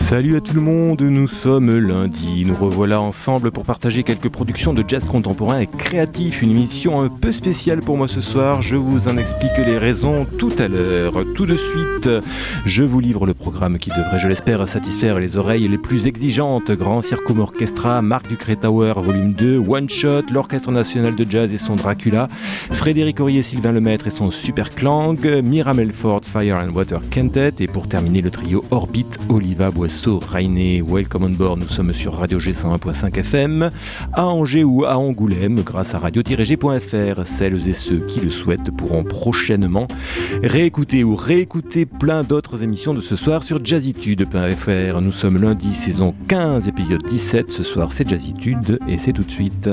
Salut à tout le monde, nous sommes lundi, nous revoilà ensemble pour partager quelques productions de jazz contemporain et créatif, une émission un peu spéciale pour moi ce soir, je vous en explique les raisons tout à l'heure. Tout de suite, je vous livre le programme qui devrait, je l'espère, satisfaire les oreilles les plus exigeantes. Grand Circum Orchestra, Marc Ducré Tower, volume 2, One Shot, l'Orchestre National de Jazz et son Dracula, Frédéric Aurier, Sylvain Lemaître et son Super Clang, Mira Melford's Fire and Water Quintet, et pour terminer le trio Orbit, Oliva Boisseau, Rainé. Welcome on board, nous sommes sur Radio G101.5 FM, à Angers ou à Angoulême, grâce à radio-g.fr. Celles et ceux qui le souhaitent pourront prochainement réécouter ou réécouter plein d'autres émissions de ce soir sur jazzitude.fr. Nous sommes lundi, saison 15, épisode 17. Ce soir, c'est Jazzitude et c'est tout de suite.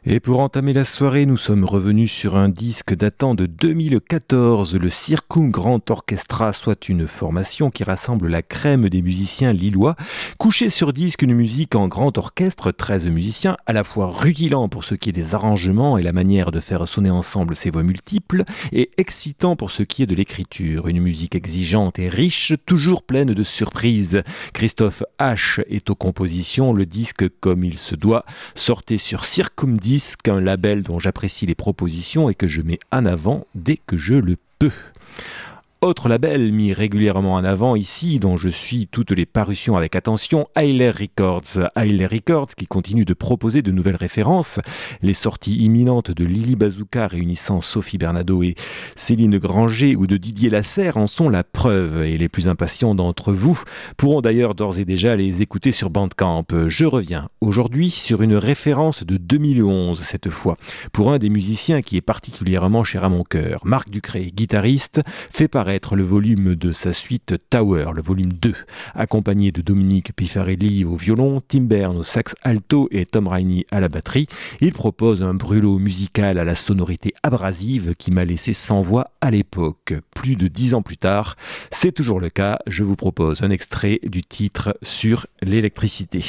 Et pour entamer la soirée, nous sommes revenus sur un disque datant de 2014, le Circum Grand Orchestra, soit une formation qui rassemble la crème des musiciens lillois. Couché sur disque, une musique en grand orchestre, 13 musiciens, à la fois rutilant pour ce qui est des arrangements et la manière de faire sonner ensemble ces voix multiples, et excitant pour ce qui est de l'écriture. Une musique exigeante et riche, toujours pleine de surprises. Christophe H. est aux compositions, le disque comme il se doit, sortez sur Circum Disc, un label dont j'apprécie les propositions et que je mets en avant dès que je le peux. Autre label mis régulièrement en avant ici, dont je suis toutes les parutions avec attention, Ayler Records. Ayler Records qui continue de proposer de nouvelles références. Les sorties imminentes de Lily Bazooka réunissant Sophie Bernado et Céline Granger ou de Didier Lasserre en sont la preuve. Et les plus impatients d'entre vous pourront d'ailleurs d'ores et déjà les écouter sur Bandcamp. Je reviens aujourd'hui sur une référence de 2011 cette fois, pour un des musiciens qui est particulièrement cher à mon cœur. Marc Ducré, guitariste, fait paraître le volume de sa suite Tower, le volume 2, accompagné de Dominique Pifarelli au violon, Tim Berne au sax alto et Tom Rainey à la batterie. Il propose un brûlot musical à la sonorité abrasive qui m'a laissé sans voix à l'époque. Plus de 10 ans plus tard, c'est toujours le cas. Je vous propose un extrait du titre Sur l'électricité.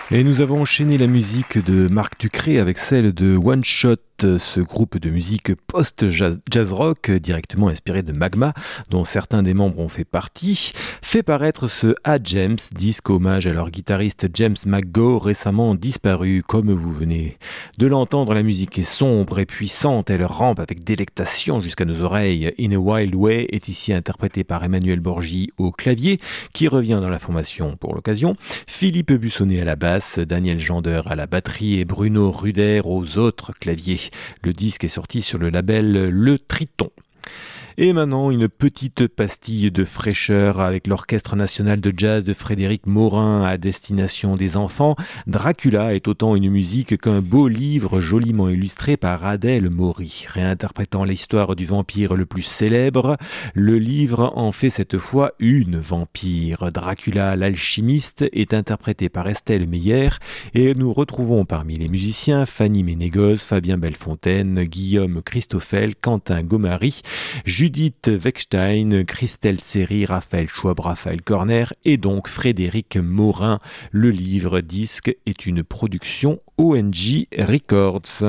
Et nous avons enchaîné la musique de Marc Ducré avec celle de One Shot, ce groupe de musique post-jazz rock directement inspiré de Magma, dont certains des membres ont fait partie, fait paraître ce A James, disque hommage à leur guitariste James McGough, récemment disparu. Comme vous venez de l'entendre, la musique est sombre et puissante, elle rampe avec délectation jusqu'à nos oreilles. In a Wild Way est ici interprété par Emmanuel Borgi au clavier, qui revient dans la formation pour l'occasion, Philippe Bussonnet à la basse, Daniel Gender à la batterie et Bruno Ruder aux autres claviers. Le disque est sorti sur le label Le Triton. Et maintenant, une petite pastille de fraîcheur avec l'Orchestre national de jazz de Frédéric Morin à destination des enfants. Dracula est autant une musique qu'un beau livre joliment illustré par Adèle Maury. Réinterprétant l'histoire du vampire le plus célèbre, le livre en fait cette fois une vampire. Dracula l'alchimiste est interprété par Estelle Meyer et nous retrouvons parmi les musiciens Fanny Ménégoz, Fabien Bellefontaine, Guillaume Christoffel, Quentin Gomary, Judith Weckstein, Christelle Seri, Raphaël Schwab, Raphaël Corner et donc Frédéric Morin. Le livre disque est une production ONG Records.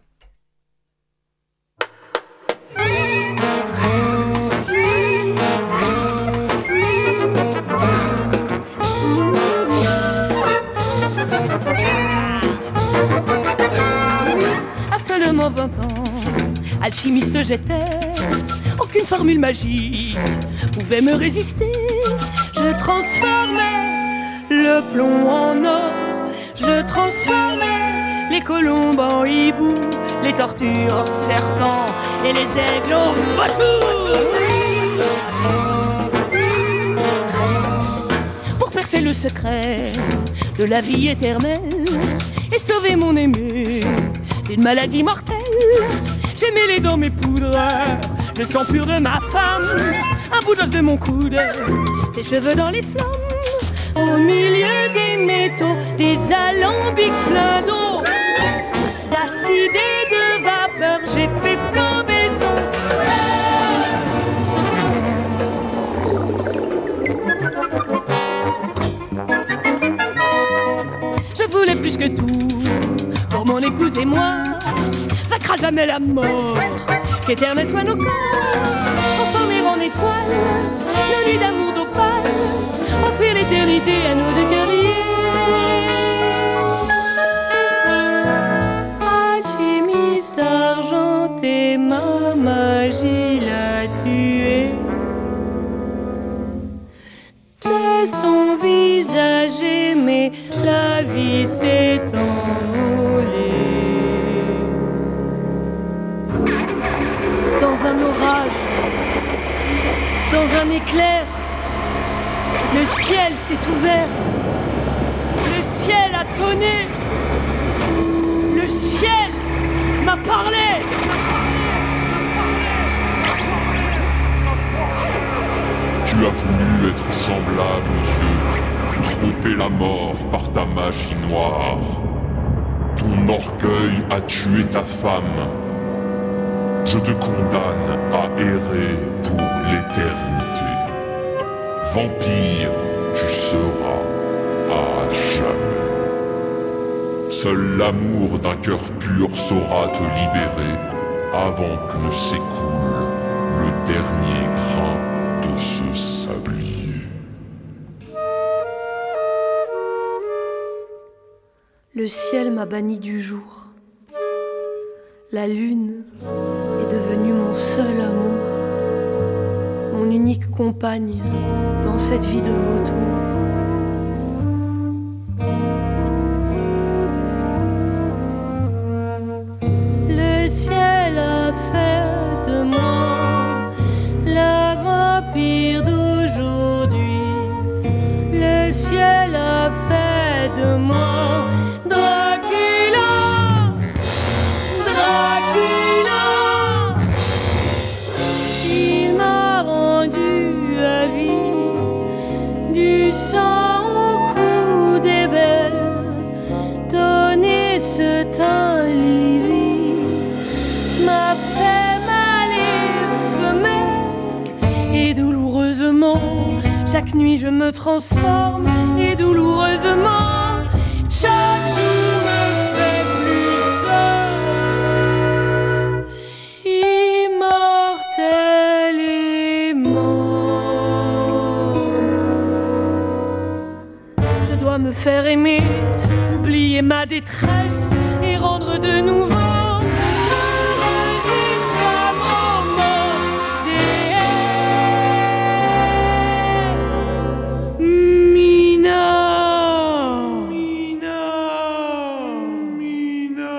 À seulement 20 ans, alchimiste j'étais. Aucune formule magique pouvait me résister. Je transformais le plomb en or, je transformais les colombes en hiboux, les tortues en serpents et les aigles en vautours. Pour percer le secret de la vie éternelle et sauver mon aimé d'une maladie mortelle, j'ai mêlé dans mes poudres le sang pur de ma femme, un bout d'os de mon coude, ses cheveux dans les flammes. Au milieu des métaux, des alambics pleins d'eau, d'acide et de vapeur, j'ai fait flamber son cœur. Je voulais plus que tout pour mon épouse et moi, vaincra jamais la mort, qu'éternel soit nos corps, transformer en étoiles nos nuits d'amour d'opale, offrir l'éternité à nos deux cœurs liés. Alchimiste argenté, ma magie l'a tué. De son visage aimé, la vie s'est envolée. Dans un orage, dans un éclair, le ciel s'est ouvert, le ciel a tonné, le ciel m'a parlé. Tu as voulu être semblable au Dieu, tromper la mort par ta magie noire. Ton orgueil a tué ta femme. Je te condamne à errer pour l'éternité. Vampire, tu seras à jamais. Seul l'amour d'un cœur pur saura te libérer avant que ne s'écoule le dernier grain de ce sablier. Le ciel m'a banni du jour. La lune est devenue mon seul amour, mon unique compagne dans cette vie de vautour. Le ciel a fait de moi la vampire d'aujourd'hui. Le ciel a fait de moi Dracula, Dracula. Il m'a rendu à vie du sang au cou des belles, donné ce teint livide, m'a fait mal et douloureusement, chaque nuit je me transforme et douloureusement, chaque Je dois me faire aimer, oublier ma détresse et rendre de nouveau heureuse une femme en déesse. Mina, Mina, Mina.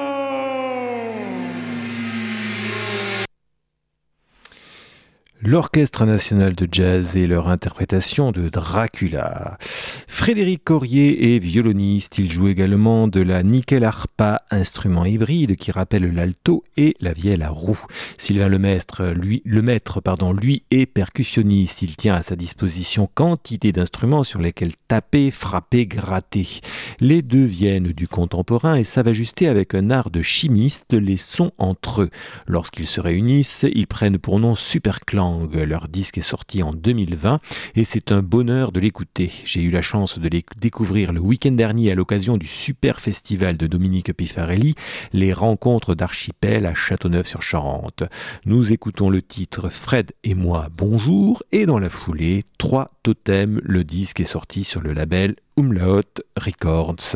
L'Orchestre national de jazz et leur interprétation de Dracula. Frédéric Corrier est violoniste, il joue également de la nickel harpa, instrument hybride qui rappelle l'alto et la vielle à roue. Sylvain Lemaître, lui est percussionniste, il tient à sa disposition quantité d'instruments sur lesquels taper, frapper, gratter. Les deux viennent du contemporain et savent ajuster avec un art de chimiste les sons entre eux. Lorsqu'ils se réunissent, ils prennent pour nom Superclang. Leur disque est sorti en 2020 et c'est un bonheur de l'écouter. J'ai eu la chance de les découvrir le week-end dernier à l'occasion du super festival de Dominique Pifarelli, les rencontres d'Archipel à Châteauneuf-sur-Charente. Nous écoutons le titre Fred et moi bonjour et dans la foulée 3 totems, le disque est sorti sur le label Umlaut Records.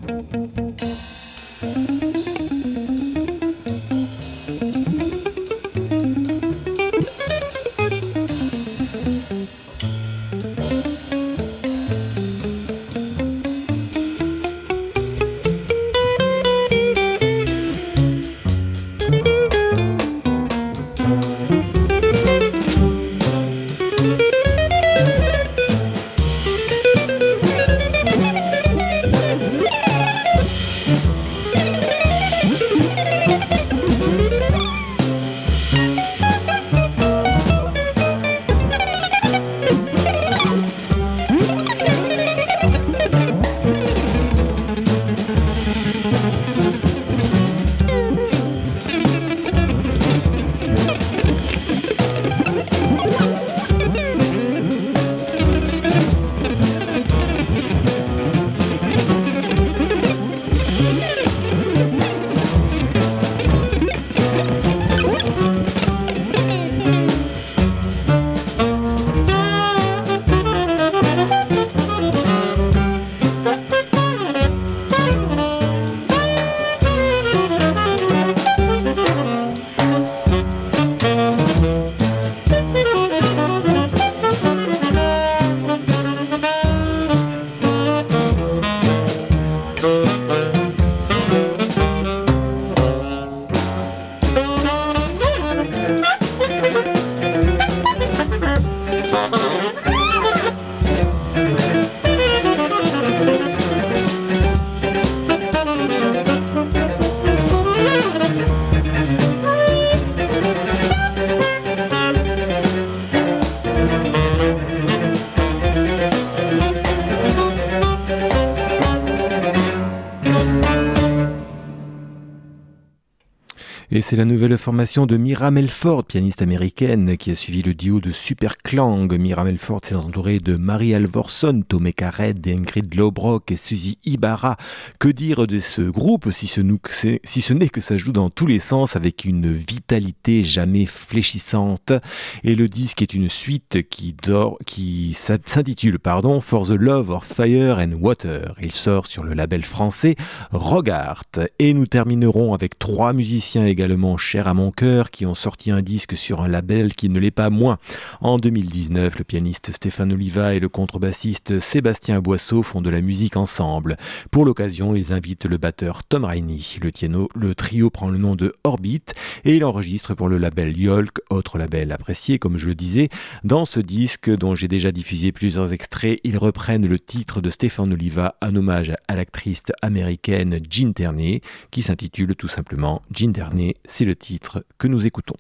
Et c'est la nouvelle formation de Mira Melford, pianiste américaine, qui a suivi le duo de Superklang. Mira Melford s'est entourée de Marie Alvorson, Tomé Kared, Ingrid Lobrock et Suzy Ibarra. Que dire de ce groupe, si ce n'est que ça joue dans tous les sens avec une vitalité jamais fléchissante. Et le disque est une suite qui s'intitule For the Love of Fire and Water. Il sort sur le label français Rogart. Et nous terminerons avec 3 musiciens également chers à mon cœur qui ont sorti un disque sur un label qui ne l'est pas moins. En 2019, le pianiste Stéphane Oliva et le contrebassiste Sébastien Boisseau font de la musique ensemble. Pour l'occasion, ils invitent le batteur Tom Rainey. Le trio prend le nom de Orbit et il enregistre pour le label Yolk, autre label apprécié comme je le disais. Dans ce disque, dont j'ai déjà diffusé plusieurs extraits, ils reprennent le titre de Stéphane Oliva, un hommage à l'actrice américaine Jean Tierney, qui s'intitule tout simplement Jean Tierney. C'est le titre que nous écoutons.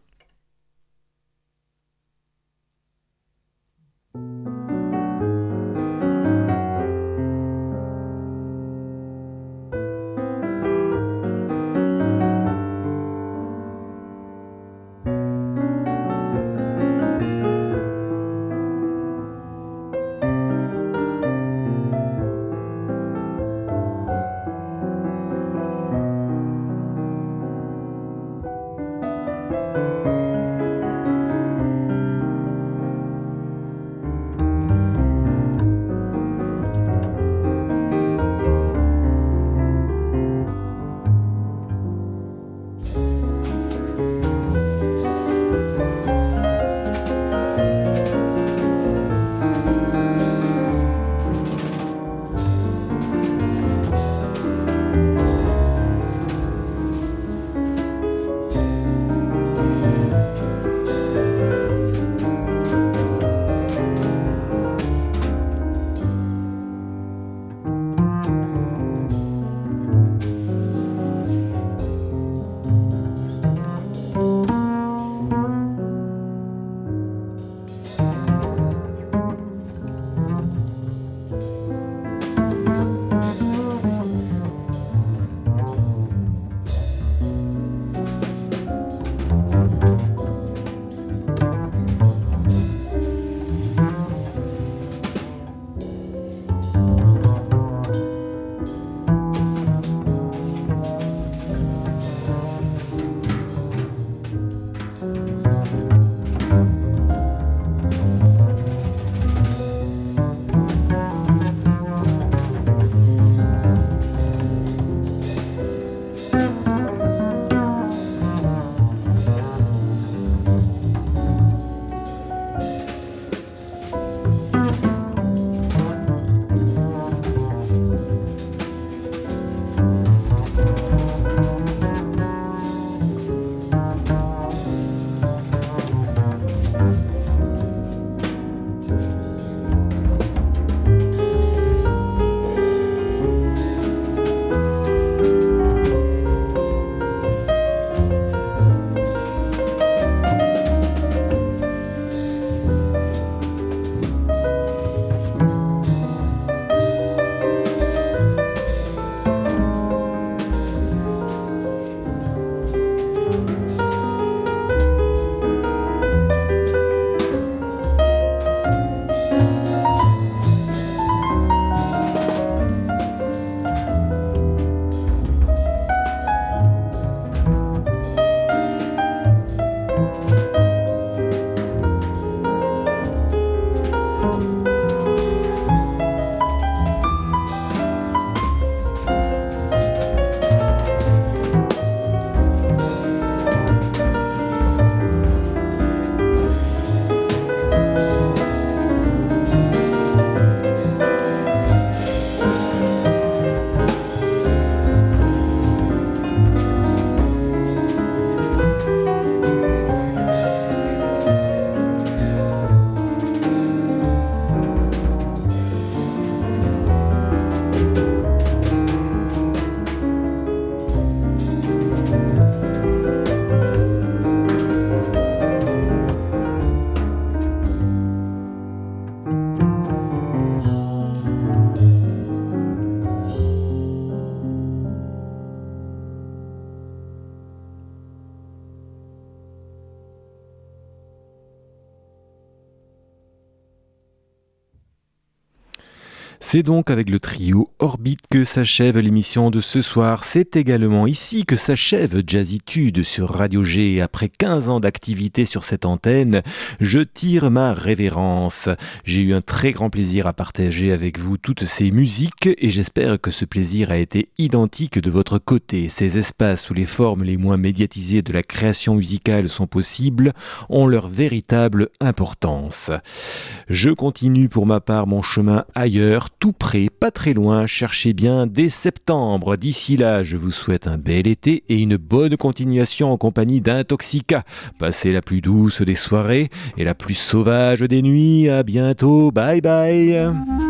C'est donc avec le trio Orbite que s'achève l'émission de ce soir. C'est également ici que s'achève Jazzitude sur Radio G. Après 15 ans d'activité sur cette antenne, je tire ma révérence. J'ai eu un très grand plaisir à partager avec vous toutes ces musiques et j'espère que ce plaisir a été identique de votre côté. Ces espaces où les formes les moins médiatisées de la création musicale sont possibles ont leur véritable importance. Je continue pour ma part mon chemin ailleurs, tout près, pas très loin, cherchez bien dès septembre. D'ici là, je vous souhaite un bel été et une bonne continuation en compagnie d'Intoxica. Passez la plus douce des soirées et la plus sauvage des nuits. À bientôt, bye bye.